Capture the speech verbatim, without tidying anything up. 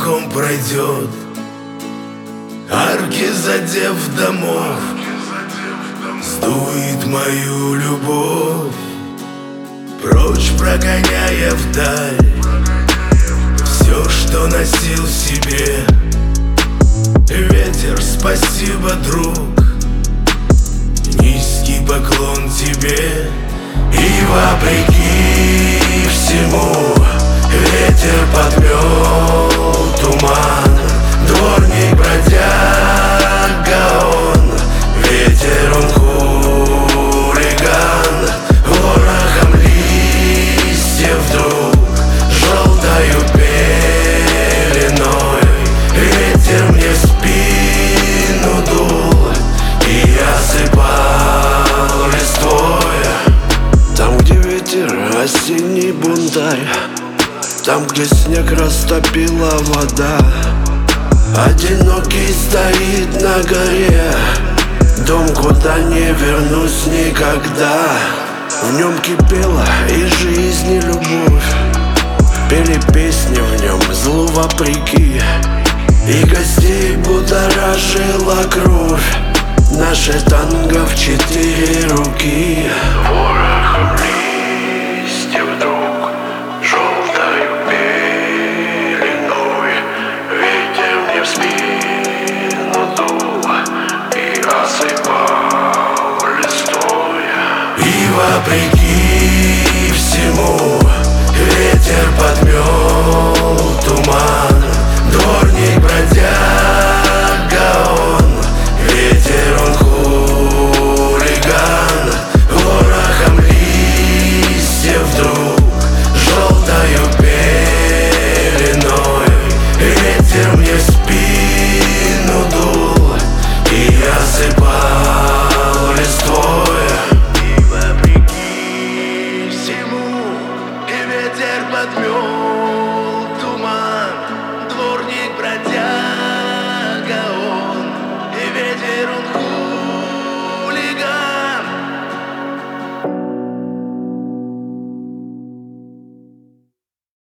пешком пройдет, арки задев домов, сдует мою любовь, прочь прогоняя вдаль все, что носил в себе. Ветер, спасибо, друг, низкий поклон тебе. И вопреки всему ветер подмел туман, дворник бродяга он, ветер он хулиган. Ворохом листьев вдруг желтою пеленой ветер мне в спину дул и осыпал листвой. Там, где ветер, осенний бунтарь, там, где снег растопила вода, одинокий стоит на горе дом, куда не вернусь никогда. В нем кипела и жизнь, и любовь, пели песни в нем злу вопреки, и гостей будоражила кровь. Наше танго в четыре руки. Ворохом листьев вдруг желтою пеленой ветер мне в спину дул и осыпал листвой. И вопреки всему ветер подмел туман, дворник бродяга он, ветер он хулиган. Ворохом листьев вдруг желтою пеленой ветер мне в спину дул и осыпал листвой. И вопреки всему и ветер подмел